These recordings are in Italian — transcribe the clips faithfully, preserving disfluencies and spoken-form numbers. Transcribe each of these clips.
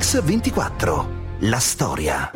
Mix ventiquattro, la storia.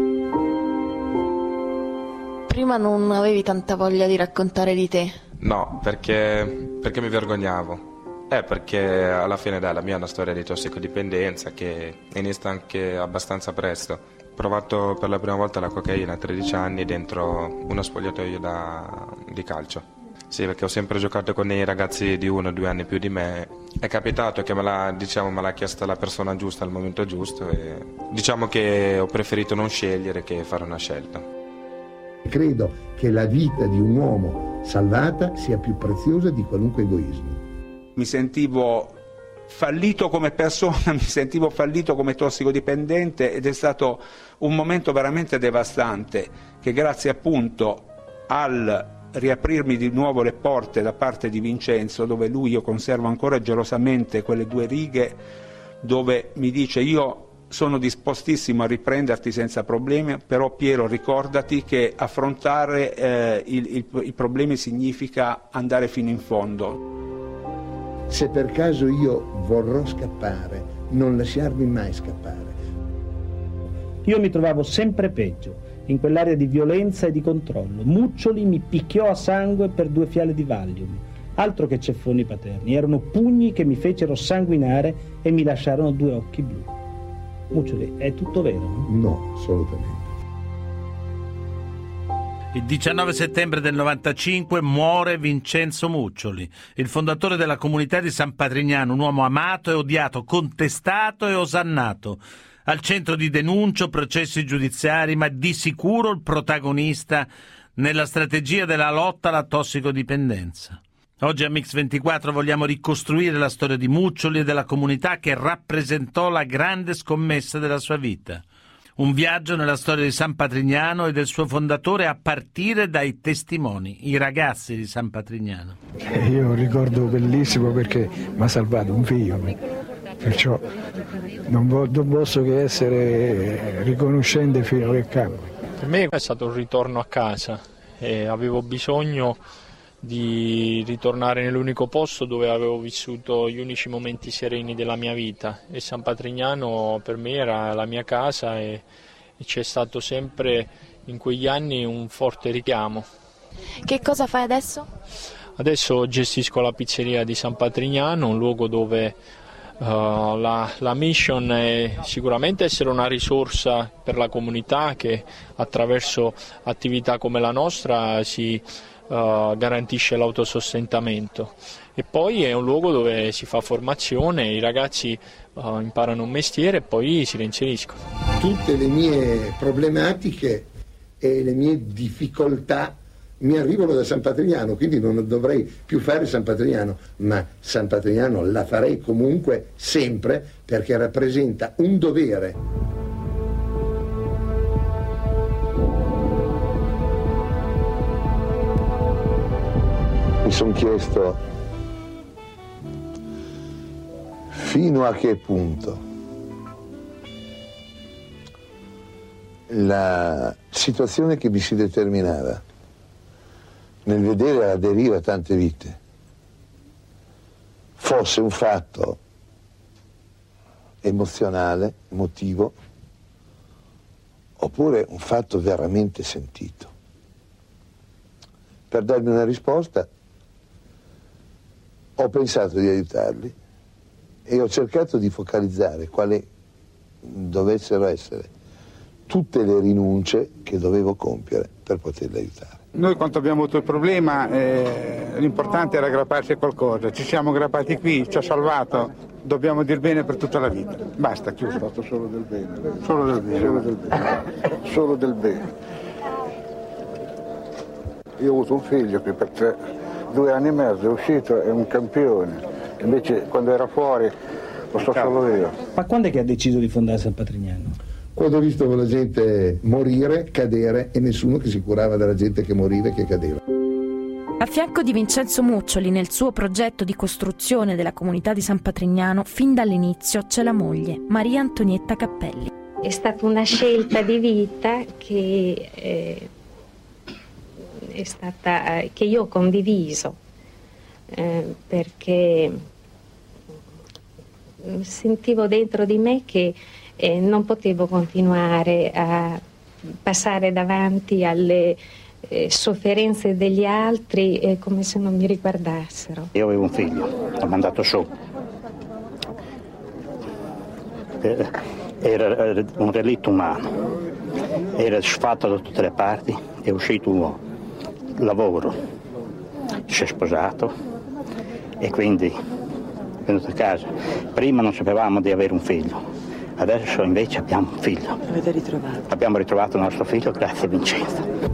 Prima non avevi tanta voglia di raccontare di te? No, perché, perché mi vergognavo. Eh, perché alla fine dai, la mia è una storia di tossicodipendenza che inizia anche abbastanza presto. Ho provato per la prima volta la cocaina a tredici anni dentro uno spogliatoio da, di calcio. Sì, perché ho sempre giocato con dei ragazzi di uno o due anni più di me. È capitato che me l'ha, diciamo, me l'ha chiesta la persona giusta al momento giusto e diciamo che ho preferito non scegliere che fare una scelta. Credo che la vita di un uomo salvata sia più preziosa di qualunque egoismo. Mi sentivo fallito come persona, mi sentivo fallito come tossicodipendente ed è stato un momento veramente devastante che grazie appunto al riaprirmi di nuovo le porte da parte di Vincenzo, dove lui, io conservo ancora gelosamente quelle due righe dove mi dice: io sono dispostissimo a riprenderti senza problemi, però Piero ricordati che affrontare eh, il, il, i problemi significa andare fino in fondo. Se per caso io vorrò scappare, non lasciarmi mai scappare. Io mi trovavo sempre peggio, in quell'area di violenza e di controllo. Muccioli mi picchiò a sangue per due fiale di Valium. Altro che ceffoni paterni, erano pugni che mi fecero sanguinare e mi lasciarono due occhi blu. Muccioli, è tutto vero? No, no, assolutamente. Il diciannove settembre del novantacinque muore Vincenzo Muccioli, il fondatore della comunità di San Patrignano, un uomo amato e odiato, contestato e osannato. Al centro di denunce, processi giudiziari, ma di sicuro il protagonista nella strategia della lotta alla tossicodipendenza. Oggi a Mix ventiquattro vogliamo ricostruire la storia di Muccioli e della comunità che rappresentò la grande scommessa della sua vita. Un viaggio nella storia di San Patrignano e del suo fondatore a partire dai testimoni, i ragazzi di San Patrignano. Io ricordo bellissimo perché mi ha salvato un figlio, perciò non, vo- non posso che essere riconoscente fino a che capo. Per me è stato un ritorno a casa e avevo bisogno di ritornare nell'unico posto dove avevo vissuto gli unici momenti sereni della mia vita, e San Patrignano per me era la mia casa e, e c'è stato sempre in quegli anni un forte richiamo. Che cosa fai adesso? Adesso gestisco la pizzeria di San Patrignano, un luogo dove uh, la, la mission è sicuramente essere una risorsa per la comunità che attraverso attività come la nostra si Uh, garantisce l'autosostentamento, e poi è un luogo dove si fa formazione, i ragazzi uh, imparano un mestiere e poi si reinseriscono. Tutte le mie problematiche e le mie difficoltà mi arrivano da San Patrignano, quindi non dovrei più fare San Patrignano, ma San Patrignano la farei comunque sempre perché rappresenta un dovere. Mi sono chiesto fino a che punto la situazione che mi si determinava nel vedere alla deriva tante vite fosse un fatto emozionale, emotivo, oppure un fatto veramente sentito. Per darmi una risposta ho pensato di aiutarli e ho cercato di focalizzare quali dovessero essere tutte le rinunce che dovevo compiere per poterli aiutare. Noi quando abbiamo avuto il problema eh, l'importante era aggrapparsi a qualcosa, ci siamo aggrappati qui, ci ha salvato, dobbiamo dir bene per tutta la vita. Basta, chiuso. Ho fatto solo del bene. Solo del bene. Solo del bene. Solo del bene. Io ho avuto un figlio che per tre due anni e mezzo è uscito, è un campione, invece quando era fuori lo so solo io. Ma quando è che ha deciso di fondare San Patrignano? Quando ho visto la gente morire, cadere e nessuno che si curava della gente che moriva e che cadeva. A fianco di Vincenzo Muccioli nel suo progetto di costruzione della comunità di San Patrignano, fin dall'inizio c'è la moglie, Maria Antonietta Cappelli. È stata una scelta di vita che eh, è stata che io ho condiviso eh, perché sentivo dentro di me che e non potevo continuare a passare davanti alle eh, sofferenze degli altri eh, come se non mi riguardassero. Io avevo un figlio, l'ho mandato su. Era un relitto umano, era sfatto da tutte le parti, è uscito un uomo, lavoro, si è sposato e quindi è venuto a casa. Prima non sapevamo di avere un figlio, adesso invece abbiamo un figlio. L'avete ritrovato? Abbiamo ritrovato il nostro figlio grazie a Vincenzo.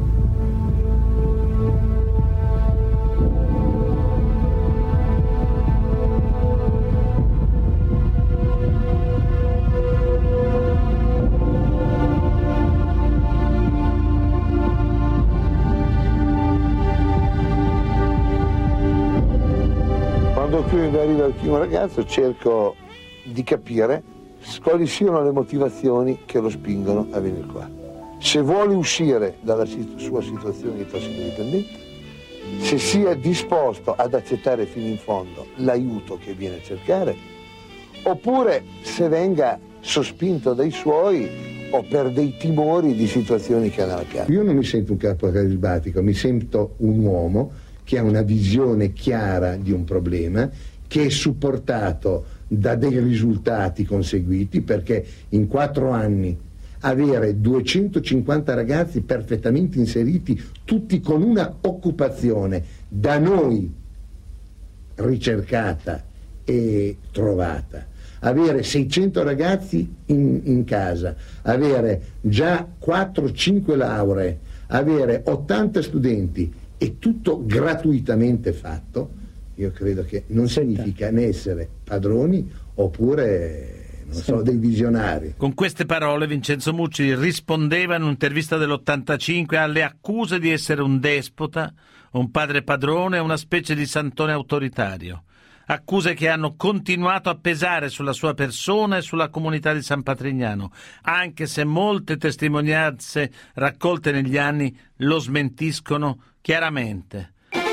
Quando qui mi arriva il primo ragazzo cerco di capire quali siano le motivazioni che lo spingono a venire qua. Se vuole uscire dalla sua situazione di tossicodipendente, se sia disposto ad accettare fino in fondo l'aiuto che viene a cercare, oppure se venga sospinto dai suoi o per dei timori di situazioni che ha nella piazza. Io non mi sento un capo carismatico, mi sento un uomo che ha una visione chiara di un problema, che è supportato da dei risultati conseguiti, perché in quattro anni avere duecentocinquanta ragazzi perfettamente inseriti, tutti con una occupazione da noi ricercata e trovata, avere seicento ragazzi in, in casa, avere già quattro cinque lauree, avere ottanta studenti e tutto gratuitamente fatto, io credo che non significa né essere padroni oppure, non so, dei visionari. Con queste parole Vincenzo Muccoli rispondeva in un'intervista dell'ottantacinque alle accuse di essere un despota, un padre padrone e una specie di santone autoritario. Accuse che hanno continuato a pesare sulla sua persona e sulla comunità di San Patrignano, anche se molte testimonianze raccolte negli anni lo smentiscono chiaramente.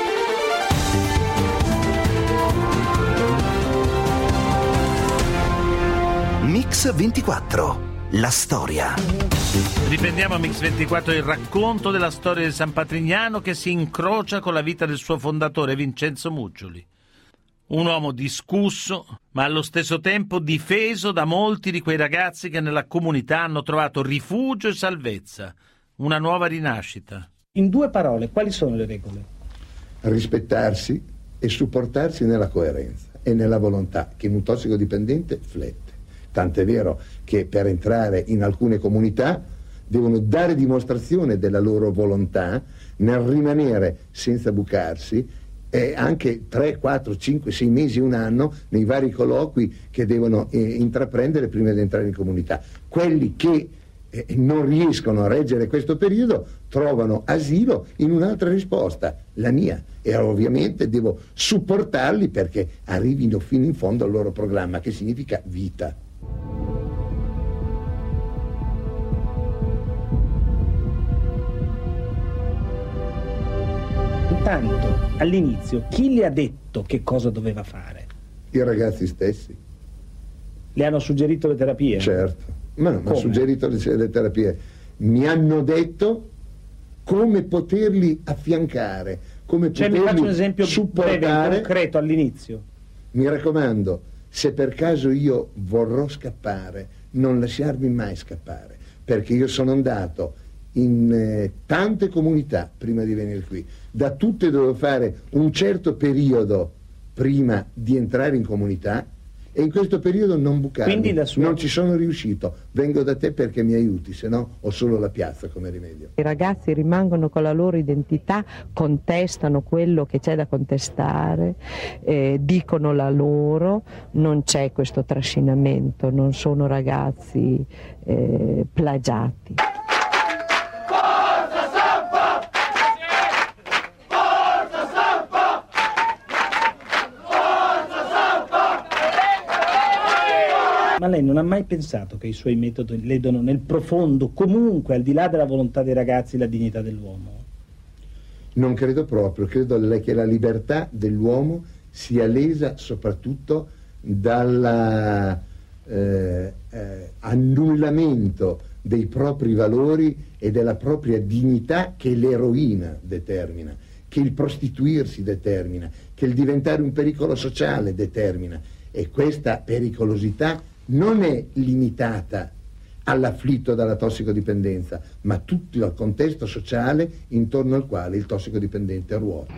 Mix ventiquattro, la storia. Riprendiamo a Mix ventiquattro il racconto della storia di San Patrignano che si incrocia con la vita del suo fondatore Vincenzo Muccoli. Un uomo discusso, ma allo stesso tempo difeso da molti di quei ragazzi che nella comunità hanno trovato rifugio e salvezza, una nuova rinascita. In due parole, quali sono le regole? Rispettarsi e supportarsi nella coerenza e nella volontà che in un tossicodipendente flette. Tant'è vero che per entrare in alcune comunità devono dare dimostrazione della loro volontà nel rimanere senza bucarsi e anche tre, quattro, cinque, sei mesi, un anno nei vari colloqui che devono eh, intraprendere prima di entrare in comunità. Quelli che eh, non riescono a reggere questo periodo trovano asilo in un'altra risposta, la mia, e ovviamente devo supportarli perché arrivino fino in fondo al loro programma, che significa vita. Intanto, all'inizio, chi le ha detto che cosa doveva fare? I ragazzi stessi. Le hanno suggerito le terapie? Certo, ma non mi hanno suggerito le, le terapie. Mi hanno detto come poterli affiancare, come cioè, poterli mi faccio un esempio supportare. Breve, concreto all'inizio. Mi raccomando, se per caso io vorrò scappare, non lasciarmi mai scappare, perché io sono andato in eh, tante comunità prima di venire qui, da tutte dovevo fare un certo periodo prima di entrare in comunità e in questo periodo non bucarmi, sua... non ci sono riuscito, vengo da te perché mi aiuti, se no ho solo la piazza come rimedio. I ragazzi rimangono con la loro identità, contestano quello che c'è da contestare, eh, dicono la loro, non c'è questo trascinamento, non sono ragazzi eh, plagiati. Ma lei non ha mai pensato che i suoi metodi ledono nel profondo, comunque al di là della volontà dei ragazzi, la dignità dell'uomo? Non credo proprio, credo che la libertà dell'uomo sia lesa soprattutto dalla, eh, eh, annullamento dei propri valori e della propria dignità che l'eroina determina, che il prostituirsi determina, che il diventare un pericolo sociale determina. E questa pericolosità non è limitata all'afflitto dalla tossicodipendenza, ma tutto il contesto sociale intorno al quale il tossicodipendente ruota.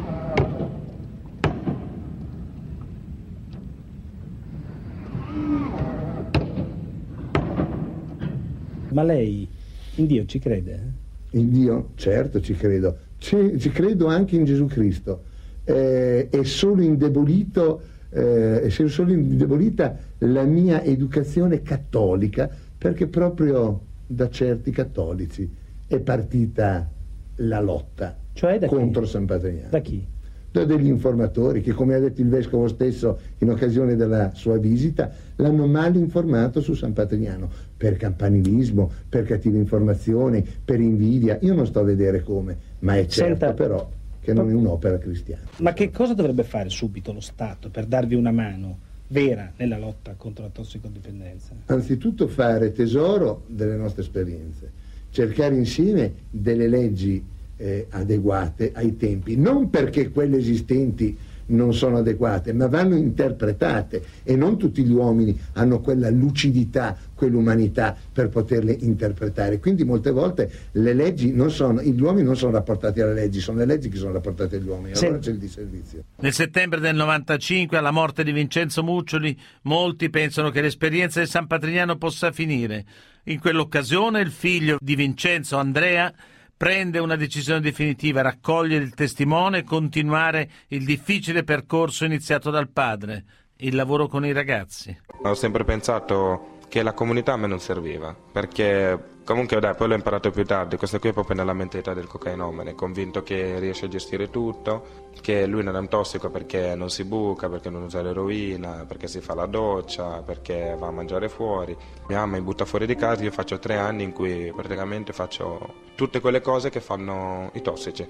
Ma lei in Dio ci crede? In Dio? Certo ci credo. Ci, ci credo anche in Gesù Cristo. Eh, è solo indebolito, eh, è solo indebolita la mia educazione cattolica, perché proprio da certi cattolici è partita la lotta, cioè da contro chi? San Patrignano. Da chi? Da degli informatori che, come ha detto il vescovo stesso in occasione della sua visita, l'hanno mal informato su San Patrignano, per campanilismo, per cattiva informazione, per invidia. Io non sto a vedere come, ma è certo Senta, però che non è un'opera cristiana. Ma che cosa dovrebbe fare subito lo Stato per darvi una mano vera nella lotta contro la tossicodipendenza? Anzitutto fare tesoro delle nostre esperienze, cercare insieme delle leggi eh, adeguate ai tempi, non perché quelle esistenti non sono adeguate, ma vanno interpretate, e non tutti gli uomini hanno quella lucidità, quell'umanità per poterle interpretare. Quindi molte volte le leggi non sono, gli uomini non sono rapportati alle leggi, sono le leggi che sono rapportate agli uomini. Allora c'è il disservizio. Nel settembre del novantacinque, alla morte di Vincenzo Muccioli, molti pensano che l'esperienza di San Patrignano possa finire. In quell'occasione il figlio di Vincenzo, Andrea, prende una decisione definitiva: raccogliere il testimone e continuare il difficile percorso iniziato dal padre, il lavoro con i ragazzi. Ho sempre pensato che la comunità a me non serviva, perché comunque dai, poi l'ho imparato più tardi, questo qui è proprio nella mentalità del cocainomane, convinto che riesce a gestire tutto, che lui non è un tossico perché non si buca, perché non usa l'eroina, perché si fa la doccia, perché va a mangiare fuori. Mia mamma mi butta fuori di casa, io faccio tre anni in cui praticamente faccio tutte quelle cose che fanno i tossici,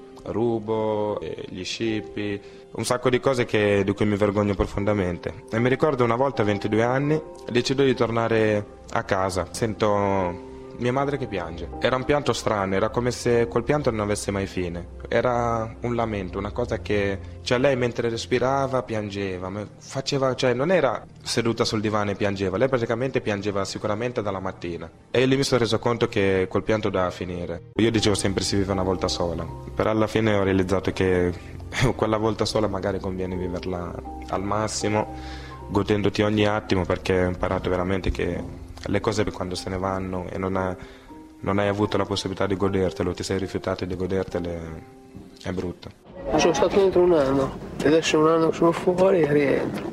rubo, gli scippi, un sacco di cose che, di cui mi vergogno profondamente. E mi ricordo una volta a ventidue anni decido di tornare a casa, sento mia madre che piange. Era un pianto strano, era come se quel pianto non avesse mai fine. Era un lamento, una cosa che, cioè, lei mentre respirava piangeva, faceva, cioè non era seduta sul divano e piangeva, lei praticamente piangeva sicuramente dalla mattina. E lì mi sono reso conto che quel pianto doveva finire. Io dicevo sempre si vive una volta sola, però alla fine ho realizzato che quella volta sola magari conviene viverla al massimo, godendoti ogni attimo, perché ho imparato veramente che le cose quando se ne vanno e non, ha, non hai avuto la possibilità di godertelo, ti sei rifiutato di godertele, è brutto. Sono stato dentro un anno e adesso è un anno che sono fuori e rientro.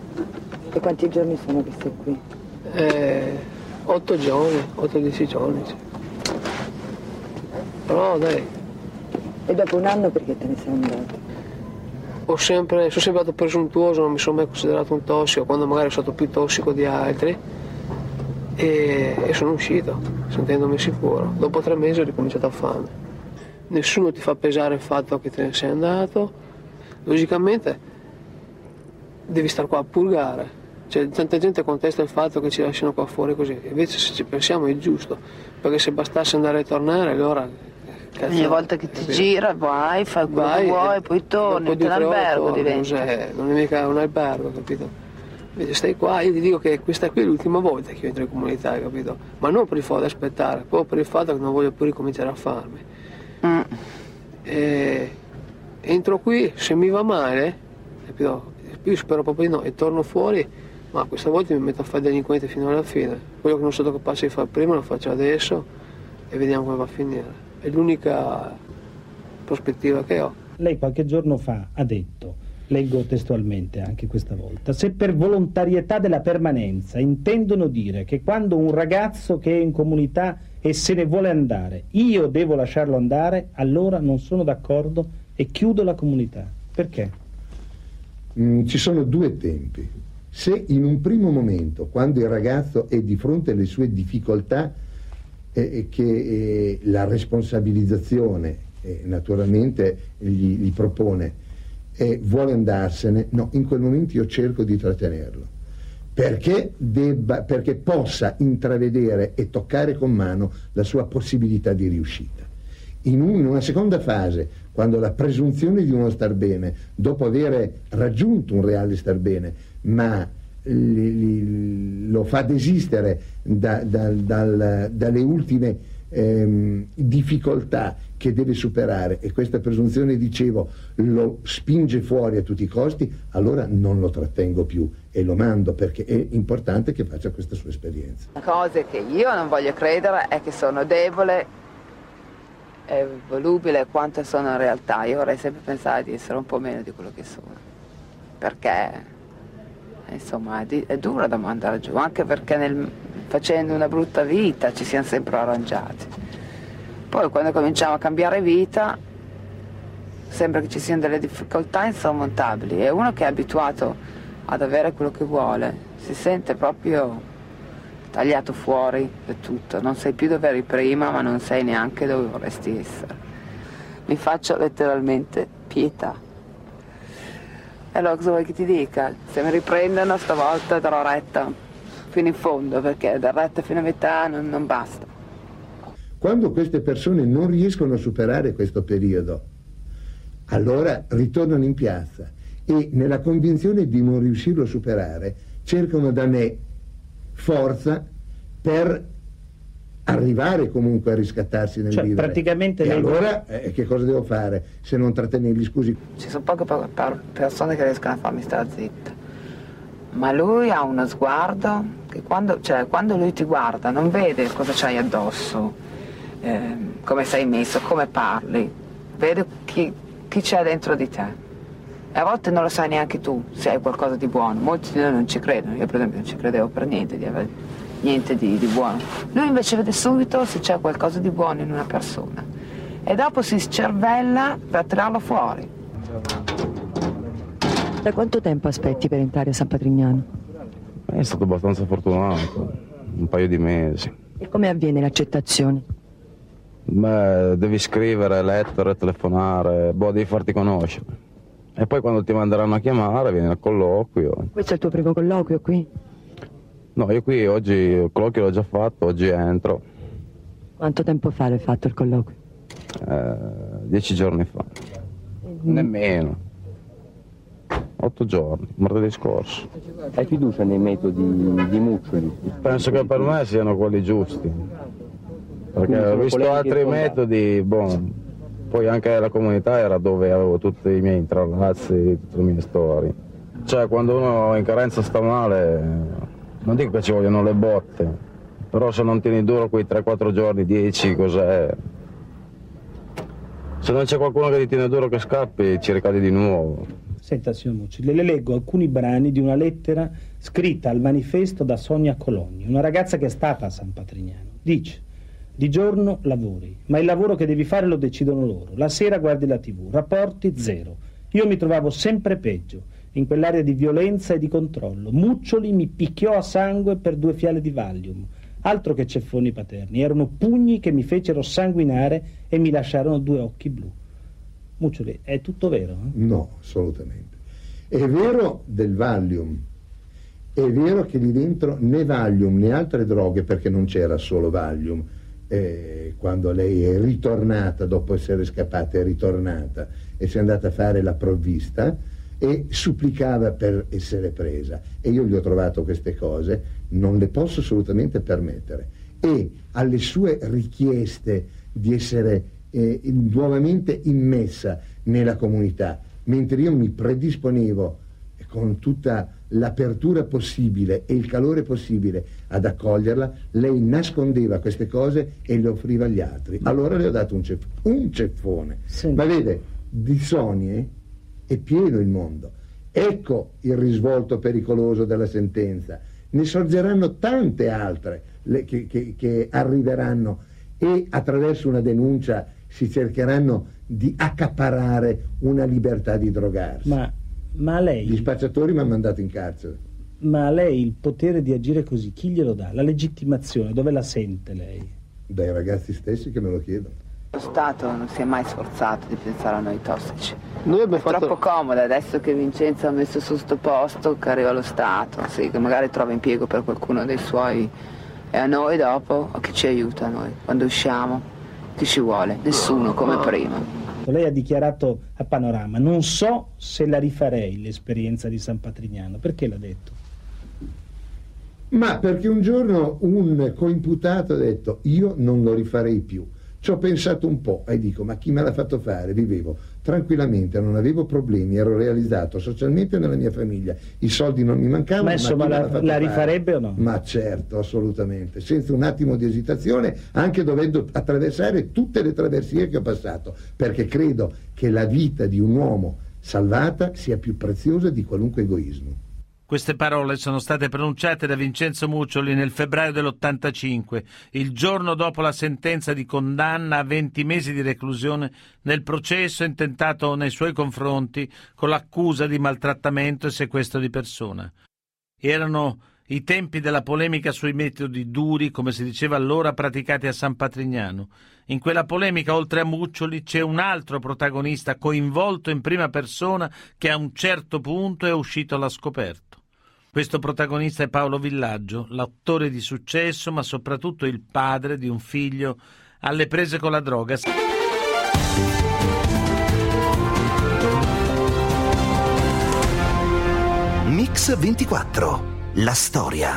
E quanti giorni sono che sei qui? Eh, otto giorni, otto dieci giorni. Sì. Però dai. E dopo un anno perché te ne sei andato? Ho sempre, sono sempre stato presuntuoso, non mi sono mai considerato un tossico, quando magari sono stato più tossico di altri. E, e sono uscito, sentendomi sicuro. Dopo tre mesi ho ricominciato a fame. Nessuno ti fa pesare il fatto che te ne sei andato. Logicamente devi stare qua a purgare. Cioè, tanta gente contesta il fatto che ci lasciano qua fuori così. Invece se ci pensiamo è giusto, perché se bastasse andare e tornare, allora cazzo, ogni volta che ti gira vai, fai quello vai, che vuoi, poi torni, un albergo diventa. Non è mica un albergo, capito? Invece stai qua, io ti dico che questa qui è l'ultima volta che io entro in comunità, capito? Ma non per il fatto di aspettare, proprio per il fatto che non voglio più ricominciare a farmi. Mm. E entro qui, se mi va male, capito? Io spero proprio di no, e torno fuori, ma questa volta mi metto a fare delinquente fino alla fine. Quello che non sono stato capace di fare prima lo faccio adesso e vediamo come va a finire. È l'unica prospettiva che ho. Lei qualche giorno fa ha detto, leggo testualmente anche questa volta: se per volontarietà della permanenza intendono dire che quando un ragazzo che è in comunità e se ne vuole andare, io devo lasciarlo andare, allora non sono d'accordo e chiudo la comunità. Perché? Mm, ci sono due tempi. Se in un primo momento, quando il ragazzo è di fronte alle sue difficoltà, eh, che eh, la responsabilizzazione eh, naturalmente gli, gli propone e vuole andarsene, no, in quel momento io cerco di trattenerlo, perché, debba, perché possa intravedere e toccare con mano la sua possibilità di riuscita. In, un, in una seconda fase, quando la presunzione di uno star bene, dopo aver raggiunto un reale star bene, ma li, li, lo fa desistere da, da, dal, dalle ultime ehm, difficoltà che deve superare, e questa presunzione, dicevo, lo spinge fuori a tutti i costi, allora non lo trattengo più e lo mando, perché è importante che faccia questa sua esperienza. La cosa che io non voglio credere è che sono debole e volubile quanto sono in realtà. Io vorrei sempre pensare di essere un po' meno di quello che sono, perché insomma è, di, è dura da mandare giù, anche perché nel, facendo una brutta vita ci siamo sempre arrangiati. Poi quando cominciamo a cambiare vita sembra che ci siano delle difficoltà insormontabili, e uno che è abituato ad avere quello che vuole si sente proprio tagliato fuori da tutto, non sei più dove eri prima, ma non sei neanche dove vorresti essere. Mi faccio letteralmente pietà. E allora cosa vuoi che ti dica? Se mi riprendono stavolta darò retta fino in fondo, perché dar retta fino a metà non, non basta. Quando queste persone non riescono a superare questo periodo, allora ritornano in piazza e, nella convinzione di non riuscirlo a superare, cercano da me forza per arrivare comunque a riscattarsi nel cioè, vivere. Praticamente e lei... allora eh, che cosa devo fare se non trattenerli? Scusi. Ci sono poche persone che riescono a farmi stare zitta, ma lui ha uno sguardo che quando, cioè, quando lui ti guarda non vede cosa c'hai addosso, eh, come sei messo, come parli, vede chi, chi c'è dentro di te, e a volte non lo sai neanche tu se hai qualcosa di buono. Molti di noi non ci credono, io per esempio non ci credevo per niente di avere niente di, di buono. Lui invece vede subito se c'è qualcosa di buono in una persona e dopo si scervella per tirarlo fuori. Da quanto tempo aspetti per entrare a San Patrignano? È stato abbastanza fortunato, un paio di mesi. E come avviene l'accettazione? Beh, devi scrivere, lettere, telefonare, boh, devi farti conoscere. E poi quando ti manderanno a chiamare vieni al colloquio. Questo è il tuo primo colloquio qui? No, io qui oggi il colloquio l'ho già fatto, oggi entro. Quanto tempo fa l'hai fatto il colloquio? Eh, dieci giorni fa. Mm. Nemmeno. Otto giorni, martedì scorso. Hai fiducia nei metodi di Muccioli? Penso che per me siano quelli giusti. Perché ho visto altri metodi, boh, poi anche la comunità era dove avevo tutti i miei intrallazzi, tutte le mie storie. Cioè quando uno in carenza sta male, non dico che ci vogliono le botte, però se non tieni duro quei tre quattro giorni, dieci, cos'è? Se non c'è qualcuno che ti tiene duro che scappi, ci ricadi di nuovo. Senta, signor Muccioli, le leggo alcuni brani di una lettera scritta al manifesto da Sonia Cologni, una ragazza che è stata a San Patrignano. Dice: di giorno lavori, ma il lavoro che devi fare lo decidono loro. La sera guardi la tivù, rapporti zero. Io mi trovavo sempre peggio, in quell'area di violenza e di controllo. Muccioli mi picchiò a sangue per due fiale di Valium. Altro che ceffoni paterni, erano pugni che mi fecero sanguinare e mi lasciarono due occhi blu. Muccioli, è tutto vero? Eh? No, assolutamente. È vero del Valium, è vero che lì dentro né Valium né altre droghe, perché non c'era solo Valium. Eh, quando lei è ritornata, dopo essere scappata, è ritornata e si è andata a fare la provvista e supplicava per essere presa, e io gli ho trovato queste cose, non le posso assolutamente permettere, e alle sue richieste di essere eh, nuovamente immessa nella comunità, mentre io mi predisponevo con tutta l'apertura possibile e il calore possibile ad accoglierla, lei nascondeva queste cose e le offriva agli altri. Allora le ho dato un, cef- un ceffone. Sì. Ma vede, di Sonie è pieno il mondo. Ecco il risvolto pericoloso della sentenza. Ne sorgeranno tante altre le, che, che, che arriveranno, e attraverso una denuncia si cercheranno di accaparrare una libertà di drogarsi. Ma Ma lei... Gli spacciatori mi hanno mandato in carcere. Ma a lei il potere di agire così, chi glielo dà? La legittimazione, dove la sente lei? Dai ragazzi stessi che me lo chiedono. Stato non si è mai sforzato di pensare a noi tossici. Noi abbiamo è fatto... troppo comodo adesso che Vincenzo ha messo su sto posto, che arriva lo Stato, sì, che magari trova impiego per qualcuno dei suoi, e a noi dopo, chi ci aiuta a noi? Quando usciamo, chi ci vuole? Nessuno, come prima. Lei ha dichiarato a Panorama: non so se la rifarei l'esperienza di San Patrignano. Perché l'ha detto? Ma perché un giorno un coimputato ha detto: io non lo rifarei più. Ci ho pensato un po' e dico: ma chi me l'ha fatto fare? Vivevo tranquillamente, non avevo problemi, ero realizzato socialmente nella mia famiglia, i soldi non mi mancavano. Ma insomma, ma la, la rifarebbe o no? Ma certo, assolutamente, senza un attimo di esitazione, anche dovendo attraversare tutte le traversie che ho passato, perché credo che la vita di un uomo salvata sia più preziosa di qualunque egoismo. Queste parole sono state pronunciate da Vincenzo Muccioli nel febbraio dell'ottantacinque, il giorno dopo la sentenza di condanna a venti mesi di reclusione nel processo intentato nei suoi confronti con l'accusa di maltrattamento e sequestro di persona. Erano i tempi della polemica sui metodi duri, come si diceva allora, praticati a San Patrignano. In quella polemica, oltre a Muccioli, c'è un altro protagonista coinvolto in prima persona che a un certo punto è uscito allo scoperto. Questo protagonista è Paolo Villaggio, l'attore di successo, ma soprattutto il padre di un figlio alle prese con la droga. Mix ventiquattro, la storia.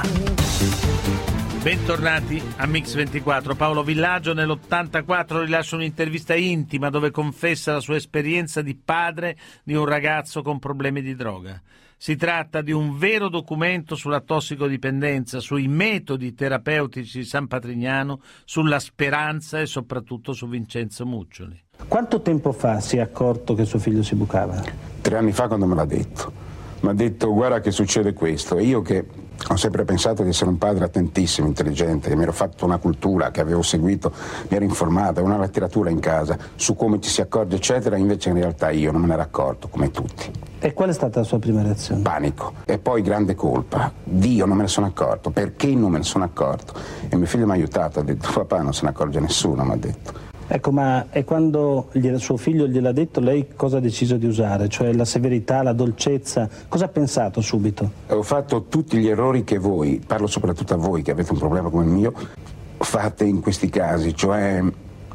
Bentornati a Mix ventiquattro. Paolo Villaggio nell'ottantaquattro rilascia un'intervista intima dove confessa la sua esperienza di padre di un ragazzo con problemi di droga. Si tratta di un vero documento sulla tossicodipendenza, sui metodi terapeutici di San Patrignano, sulla speranza e soprattutto su Vincenzo Muccioli. Quanto tempo fa si è accorto che suo figlio si bucava? Tre anni fa, quando me l'ha detto. Mi ha detto: guarda che succede questo. E io, che ho sempre pensato di essere un padre attentissimo, intelligente, che mi ero fatto una cultura, che avevo seguito, mi ero informato, una letteratura in casa su come ci si accorge eccetera, invece in realtà io non me ne ero accorto, come tutti. E qual è stata la sua prima reazione? Panico. E poi grande colpa. Dio, non me ne sono accorto. Perché non me ne sono accorto? E mio figlio mi ha aiutato, ha detto: papà, non se ne accorge nessuno, mi ha detto. Ecco, ma e quando gliela, suo figlio gliel'ha detto, lei cosa ha deciso di usare? Cioè la severità, la dolcezza? Cosa ha pensato subito? Ho fatto tutti gli errori che voi, parlo soprattutto a voi che avete un problema come il mio, fate in questi casi, cioè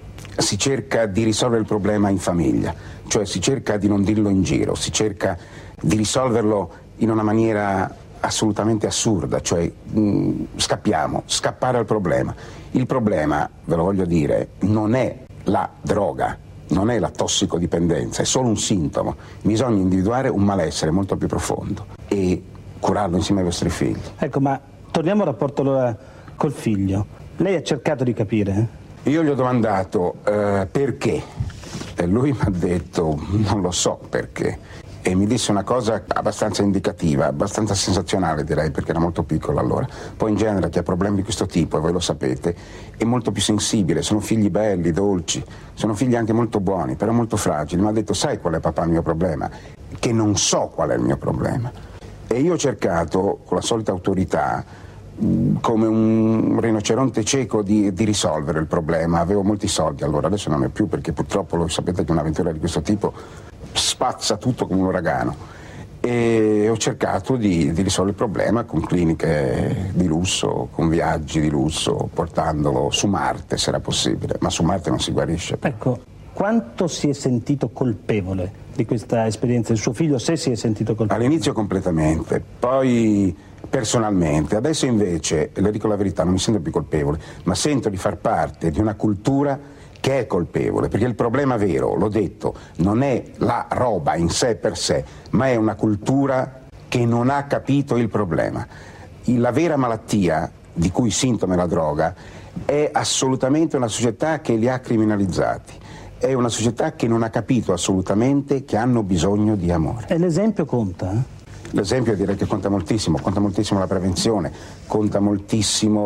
si cerca di risolvere il problema in famiglia, cioè si cerca di non dirlo in giro, si cerca di risolverlo in una maniera assolutamente assurda, cioè mh, scappiamo, scappare al problema. Il problema, ve lo voglio dire, non è la droga, non è la tossicodipendenza, è solo un sintomo. Bisogna individuare un malessere molto più profondo e curarlo insieme ai vostri figli. Ecco, ma torniamo al rapporto allora col figlio. Lei ha cercato di capire? Io gli ho domandato eh, perché e lui mi ha detto: non lo so perché. E mi disse una cosa abbastanza indicativa, abbastanza sensazionale direi, perché era molto piccolo allora. Poi in genere chi ha problemi di questo tipo, e voi lo sapete, è molto più sensibile, sono figli belli, dolci, sono figli anche molto buoni, però molto fragili. Mi ha detto: sai qual è, papà, il mio problema? Che non so qual è il mio problema. E io ho cercato, con la solita autorità, come un rinoceronte cieco, di, di risolvere il problema. Avevo molti soldi allora, adesso non ne ho più, perché purtroppo lo sapete che un'avventura di questo tipo spazza tutto come un uragano, e ho cercato di, di risolvere il problema con cliniche di lusso, con viaggi di lusso, portandolo su Marte se era possibile, ma su Marte non si guarisce. Ecco, quanto si è sentito colpevole di questa esperienza il suo figlio, se si è sentito colpevole? All'inizio completamente, poi personalmente. Adesso invece, le dico la verità, non mi sento più colpevole, ma sento di far parte di una cultura che è colpevole, perché il problema vero, l'ho detto, non è la roba in sé per sé, ma è una cultura che non ha capito il problema. La vera malattia, di cui sintomo è la droga, è assolutamente una società che li ha criminalizzati, è una società che non ha capito assolutamente che hanno bisogno di amore. E l'esempio conta? L'esempio direi che conta moltissimo, conta moltissimo la prevenzione, conta moltissimo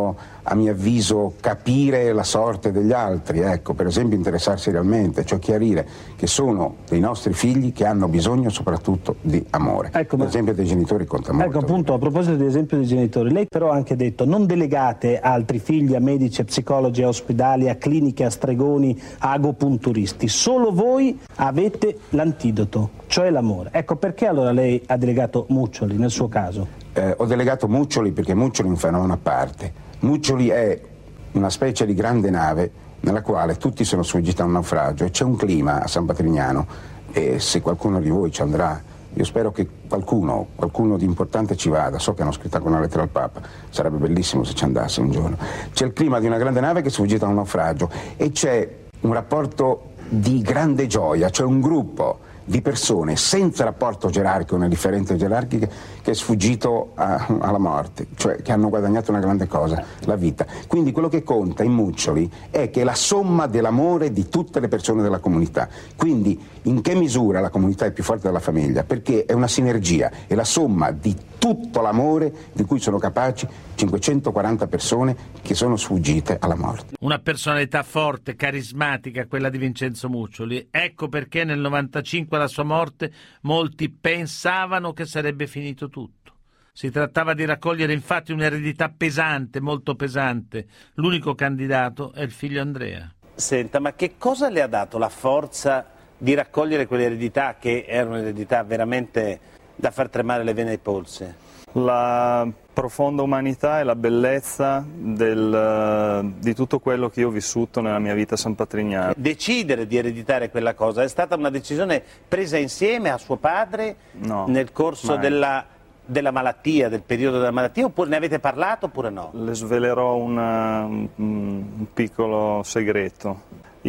a mio avviso, capire la sorte degli altri, ecco, per esempio interessarsi realmente, cioè chiarire che sono dei nostri figli che hanno bisogno soprattutto di amore. Ecco, l'esempio dei genitori conta molto. Ecco, appunto, a proposito dell'esempio dei genitori, lei però ha anche detto non delegate altri figli a medici, a psicologi, a ospedali, a cliniche, a stregoni, a agopunturisti, solo voi avete l'antidoto, cioè l'amore. Ecco, perché allora lei ha delegato Muccioli nel suo caso? Eh, ho delegato Muccioli perché Muccioli è un fenomeno a parte. Muccioli è una specie di grande nave nella quale tutti sono sfuggiti a un naufragio e c'è un clima a San Patrignano, e se qualcuno di voi ci andrà, io spero che qualcuno, qualcuno di importante ci vada, so che hanno scritto anche una lettera al Papa, sarebbe bellissimo se ci andasse un giorno. C'è il clima di una grande nave che è sfuggita a un naufragio e c'è un rapporto di grande gioia, cioè un gruppo di persone senza rapporto gerarchico né differenze gerarchiche che è sfuggito a, alla morte, cioè che hanno guadagnato una grande cosa, la vita. Quindi quello che conta in Muccioli è che è la somma dell'amore di tutte le persone della comunità. Quindi in che misura la comunità è più forte della famiglia? Perché è una sinergia, è la somma di tutto l'amore di cui sono capaci cinquecentoquaranta persone che sono sfuggite alla morte. Una personalità forte, carismatica, quella di Vincenzo Muccioli. Ecco perché nel novantacinque alla sua morte molti pensavano che sarebbe finito tutto. Si trattava di raccogliere infatti un'eredità pesante, molto pesante. L'unico candidato è il figlio Andrea. Senta, ma che cosa le ha dato la forza di raccogliere quell'eredità che era un'eredità veramente da far tremare le vene ai polsi? La profonda umanità e la bellezza del, di tutto quello che io ho vissuto nella mia vita sanpatrignana. Decidere di ereditare quella cosa è stata una decisione presa insieme a suo padre no, nel corso della, della malattia, del periodo della malattia, oppure ne avete parlato oppure no? Le svelerò una, un, un piccolo segreto.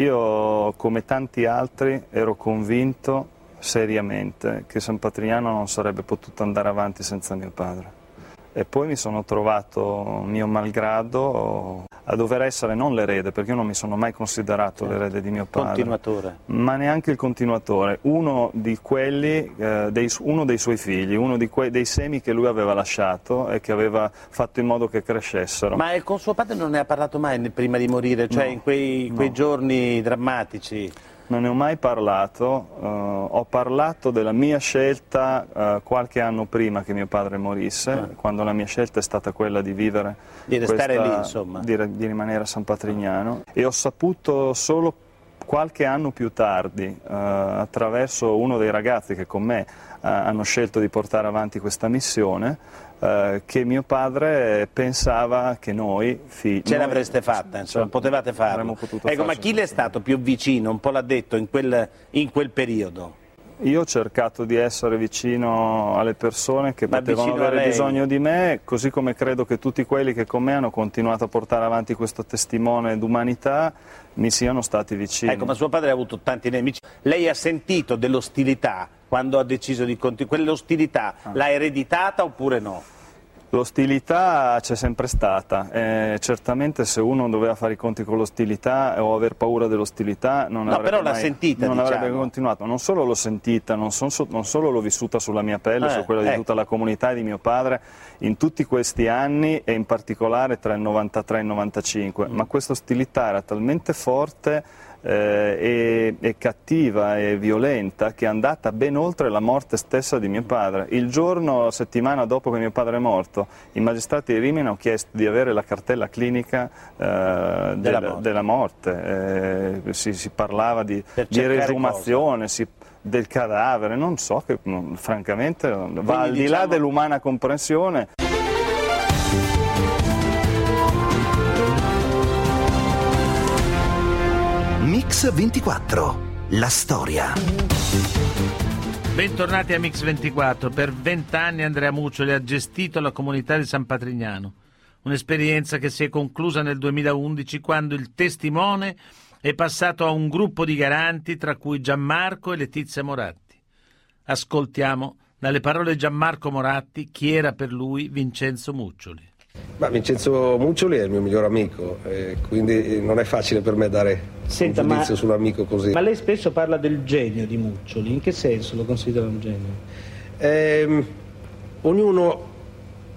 Io, come tanti altri, ero convinto seriamente che San Patrignano non sarebbe potuto andare avanti senza mio padre. E poi mi sono trovato, mio malgrado, a dover essere non l'erede, perché io non mi sono mai considerato l'erede di mio padre. Continuatore. Ma neanche il continuatore, uno di quelli, eh, dei, uno dei suoi figli, uno di quei, dei semi che lui aveva lasciato e che aveva fatto in modo che crescessero. Ma con suo padre non ne ha parlato mai prima di morire, cioè no, in quei, quei no. giorni drammatici? Non ne ho mai parlato, uh, ho parlato della mia scelta uh, qualche anno prima che mio padre morisse, ah. quando la mia scelta è stata quella di vivere, di restare questa, lì, insomma, di, di rimanere a San Patrignano, e ho saputo solo qualche anno più tardi, uh, attraverso uno dei ragazzi che con me uh, hanno scelto di portare avanti questa missione, Uh, che mio padre pensava che noi figli... Ce l'avreste fatta, insomma, potevate farlo. Ecco, ma chi le è stato più vicino, un po' l'ha detto, in quel, in quel periodo? Io ho cercato di essere vicino alle persone che ma potevano avere bisogno di me, così come credo che tutti quelli che con me hanno continuato a portare avanti questo testimone d'umanità mi siano stati vicini. Ecco, ma suo padre ha avuto tanti nemici. Lei ha sentito dell'ostilità quando ha deciso di continuare? Quell'ostilità ah. l'ha ereditata oppure no? L'ostilità c'è sempre stata, eh, certamente se uno doveva fare i conti con l'ostilità o aver paura dell'ostilità non, no, avrebbe, però l'ha mai, sentita, non diciamo. avrebbe continuato. Non solo l'ho sentita, non, son, non solo l'ho vissuta sulla mia pelle, eh, su quella di ecco. tutta la comunità e di mio padre in tutti questi anni e in particolare tra il novantatré e il novantacinque, mm. ma questa ostilità era talmente forte Eh, e, e cattiva e violenta che è andata ben oltre la morte stessa di mio padre. Il giorno, la settimana dopo che mio padre è morto, i magistrati di Rimini hanno chiesto di avere la cartella clinica eh, della, del, morte. della morte, eh, si, si parlava di, di resumazione, si, del cadavere, non so, che non, francamente va Quindi, al di diciamo... là dell'umana comprensione. Mix ventiquattro, la storia. Bentornati a Mix ventiquattro. Per vent'anni Andrea Muccioli ha gestito la comunità di San Patrignano, un'esperienza che si è conclusa nel duemilaundici quando il testimone è passato a un gruppo di garanti tra cui Gianmarco e Letizia Moratti. Ascoltiamo dalle parole Gianmarco Moratti chi era per lui Vincenzo Muccioli. Ma Vincenzo Muccioli è il mio miglior amico, eh, quindi non è facile per me dare Senta, un giudizio ma, sull'amico così. Ma lei spesso parla del genio di Muccioli, in che senso lo considera un genio? Eh, ognuno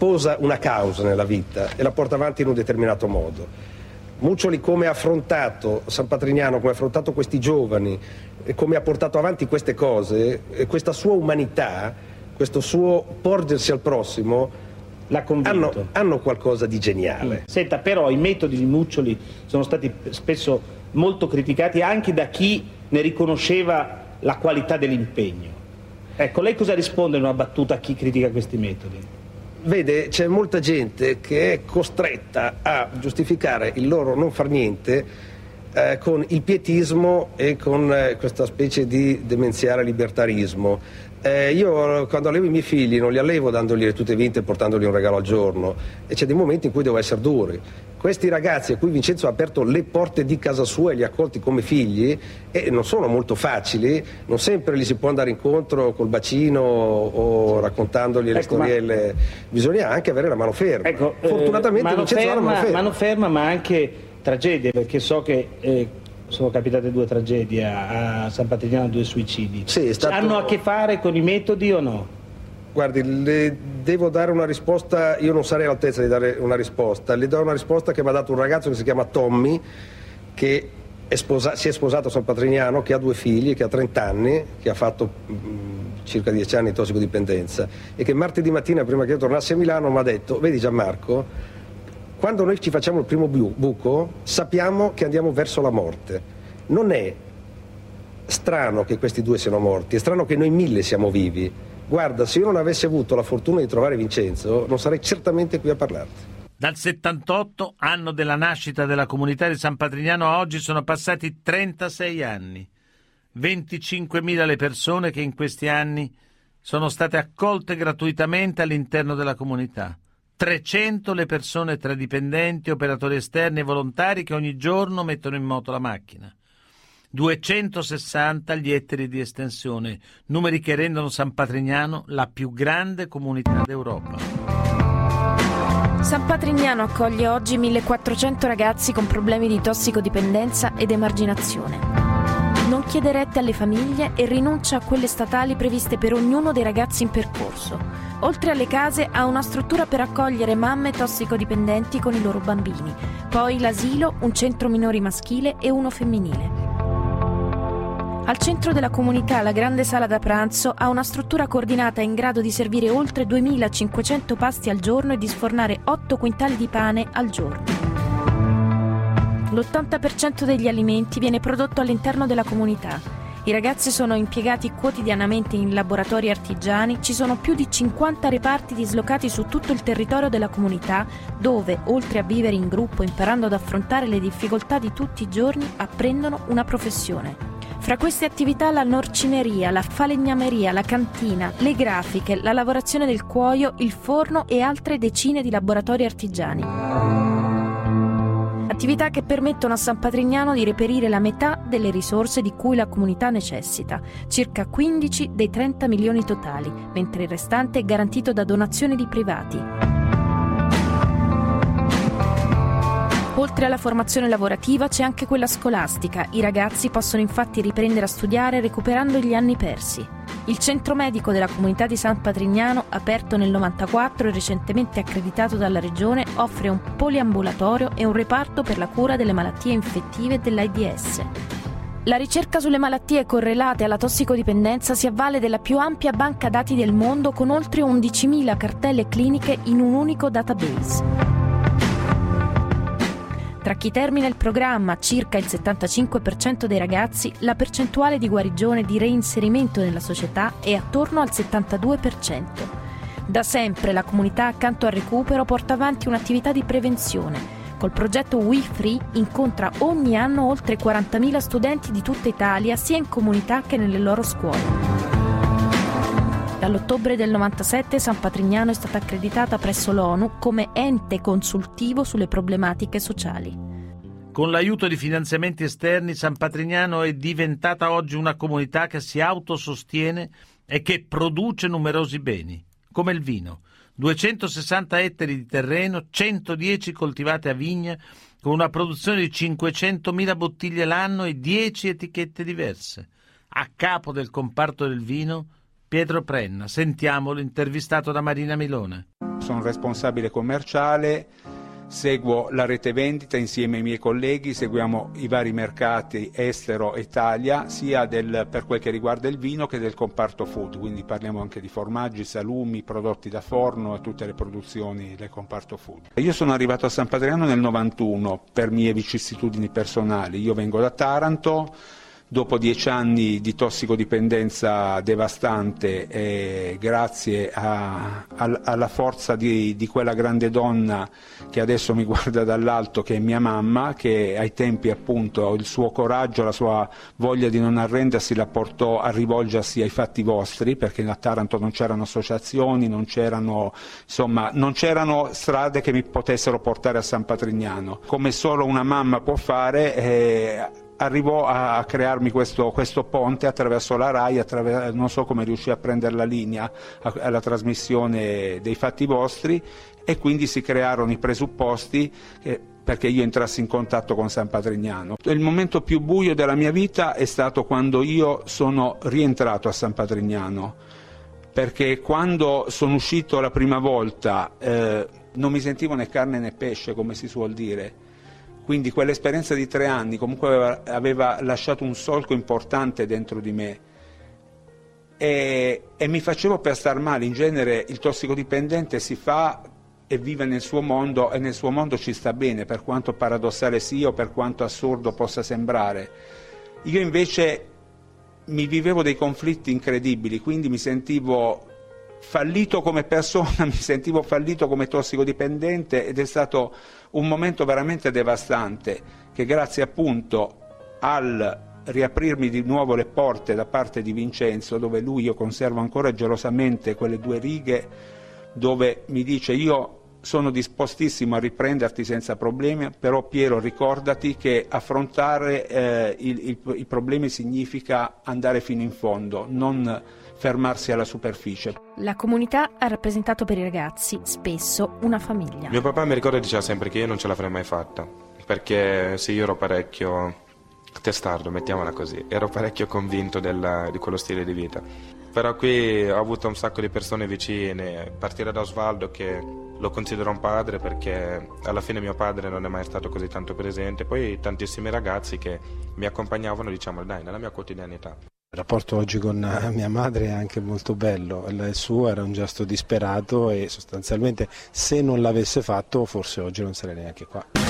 sposa una causa nella vita e la porta avanti in un determinato modo. Muccioli come ha affrontato San Patrignano, come ha affrontato questi giovani, e come ha portato avanti queste cose, e questa sua umanità, questo suo porgersi al prossimo, l'ha convinto. Hanno, hanno qualcosa di geniale. Senta, però i metodi di Muccioli sono stati spesso molto criticati anche da chi ne riconosceva la qualità dell'impegno. Ecco, lei cosa risponde in una battuta a chi critica questi metodi? Vede, c'è molta gente che è costretta a giustificare il loro non far niente eh, con il pietismo e con eh, questa specie di demenziale libertarismo. Eh, io quando allevo i miei figli non li allevo dandogli le tute vinte e portandogli un regalo al giorno, e c'è dei momenti in cui devo essere duri. Questi ragazzi a cui Vincenzo ha aperto le porte di casa sua e li ha accolti come figli, e non sono molto facili, non sempre li si può andare incontro col bacino o raccontandogli ecco, le storielle, ma... bisogna anche avere la mano ferma. Ecco, fortunatamente eh, mano Vincenzo ferma, ha la mano ferma. Mano ferma, ma anche tragedie, perché so che eh, sono capitate due tragedie a, a San Patrignano, due suicidi. Sì, è stato... Hanno a che fare con i metodi o no? Guardi, le devo dare una risposta, io non sarei all'altezza di dare una risposta, le do una risposta che mi ha dato un ragazzo che si chiama Tommy, che è sposa- si è sposato a San Patrignano, che ha due figli, che ha trenta anni, che ha fatto mh, circa dieci anni di tossicodipendenza, e che martedì mattina, prima che io tornassi a Milano, mi ha detto: vedi Gianmarco, quando noi ci facciamo il primo bu- buco sappiamo che andiamo verso la morte. Non è strano che questi due siano morti, è strano che noi mille siamo vivi. Guarda, se io non avessi avuto la fortuna di trovare Vincenzo, non sarei certamente qui a parlarti. Dal settantotto, anno della nascita della comunità di San Patrignano, a oggi sono passati trentasei anni. venticinquemila le persone che in questi anni sono state accolte gratuitamente all'interno della comunità. trecento le persone tra dipendenti, operatori esterni e volontari che ogni giorno mettono in moto la macchina. duecentosessanta gli ettari di estensione, numeri che rendono San Patrignano la più grande comunità d'Europa. San Patrignano accoglie oggi millequattrocento ragazzi con problemi di tossicodipendenza ed emarginazione. Non chiede rette alle famiglie e rinuncia a quelle statali previste per ognuno dei ragazzi in percorso. Oltre alle case ha una struttura per accogliere mamme tossicodipendenti con i loro bambini, poi l'asilo, un centro minori maschile e uno femminile. Al centro della comunità la grande sala da pranzo ha una struttura coordinata in grado di servire oltre duemilacinquecento pasti al giorno e di sfornare otto quintali di pane al giorno. L'ottanta per cento degli alimenti viene prodotto all'interno della comunità. I ragazzi sono impiegati quotidianamente in laboratori artigiani, ci sono più di cinquanta reparti dislocati su tutto il territorio della comunità, dove, oltre a vivere in gruppo imparando ad affrontare le difficoltà di tutti i giorni, apprendono una professione. Fra queste attività la norcineria, la falegnameria, la cantina, le grafiche, la lavorazione del cuoio, il forno e altre decine di laboratori artigiani. Attività che permettono a San Patrignano di reperire la metà delle risorse di cui la comunità necessita, circa quindici dei trenta milioni totali, mentre il restante è garantito da donazioni di privati. Oltre alla formazione lavorativa c'è anche quella scolastica. I ragazzi possono infatti riprendere a studiare recuperando gli anni persi. Il centro medico della comunità di San Patrignano, aperto nel novantaquattro e recentemente accreditato dalla regione, offre un poliambulatorio e un reparto per la cura delle malattie infettive dell'AIDS. La ricerca sulle malattie correlate alla tossicodipendenza si avvale della più ampia banca dati del mondo, con oltre undicimila cartelle cliniche in un unico database. Tra chi termina il programma, circa il settantacinque per cento dei ragazzi, la percentuale di guarigione e di reinserimento nella società è attorno al settantadue per cento. Da sempre la comunità accanto al recupero porta avanti un'attività di prevenzione. Col progetto We Free incontra ogni anno oltre quarantamila studenti di tutta Italia, sia in comunità che nelle loro scuole. Dall'ottobre del novantasette San Patrignano è stata accreditata presso l'ONU come ente consultivo sulle problematiche sociali. Con l'aiuto di finanziamenti esterni, San Patrignano è diventata oggi una comunità che si autosostiene e che produce numerosi beni, come il vino. duecentosessanta ettari di terreno, centodieci coltivate a vigna, con una produzione di cinquecentomila bottiglie l'anno e dieci etichette diverse. A capo del comparto del vino Pietro Prenna. Sentiamolo, intervistato da Marina Milone. Sono responsabile commerciale, seguo la rete vendita insieme ai miei colleghi, seguiamo i vari mercati estero e Italia, sia del, per quel che riguarda il vino che del comparto food, quindi parliamo anche di formaggi, salumi, prodotti da forno e tutte le produzioni del comparto food. Io sono arrivato a San Patrignano nel novantuno per mie vicissitudini personali, io vengo da Taranto. Dopo dieci anni di tossicodipendenza devastante, eh, grazie a, a, alla forza di, di quella grande donna che adesso mi guarda dall'alto, che è mia mamma, che ai tempi appunto il suo coraggio, la sua voglia di non arrendersi la portò a rivolgersi ai fatti vostri, perché a Taranto non c'erano associazioni, non c'erano, insomma, non c'erano strade che mi potessero portare a San Patrignano. Come solo una mamma può fare, eh, arrivò a crearmi questo, questo ponte attraverso la RAI, attraverso, non so come riuscì a prendere la linea alla trasmissione dei fatti vostri, e quindi si crearono i presupposti eh, perché io entrassi in contatto con San Patrignano. Il momento più buio della mia vita è stato quando io sono rientrato a San Patrignano, perché quando sono uscito la prima volta eh, non mi sentivo né carne né pesce, come si suol dire. Quindi quell'esperienza di tre anni comunque aveva, aveva lasciato un solco importante dentro di me e, e mi facevo per star male. In genere il tossicodipendente si fa e vive nel suo mondo, e nel suo mondo ci sta bene, per quanto paradossale sia o per quanto assurdo possa sembrare. Io invece mi vivevo dei conflitti incredibili, quindi mi sentivo fallito come persona, mi sentivo fallito come tossicodipendente, ed è stato un momento veramente devastante che, grazie appunto al riaprirmi di nuovo le porte da parte di Vincenzo, dove lui, io conservo ancora gelosamente quelle due righe dove mi dice: io sono dispostissimo a riprenderti senza problemi, però Piero, ricordati che affrontare eh, i, i, i problemi significa andare fino in fondo, non fermarsi alla superficie. La comunità ha rappresentato per i ragazzi spesso una famiglia. Mio papà, mi ricordo, diceva sempre che io non ce l'avrei mai fatta, perché sì, io ero parecchio testardo, mettiamola così, ero parecchio convinto del, di quello stile di vita. Però qui ho avuto un sacco di persone vicine, a partire da Osvaldo, che lo considero un padre, perché alla fine mio padre non è mai stato così tanto presente, poi tantissimi ragazzi che mi accompagnavano, diciamo, dai, nella mia quotidianità. Il rapporto oggi con mia madre è anche molto bello, il suo era un gesto disperato e sostanzialmente se non l'avesse fatto forse oggi non sarei neanche qua.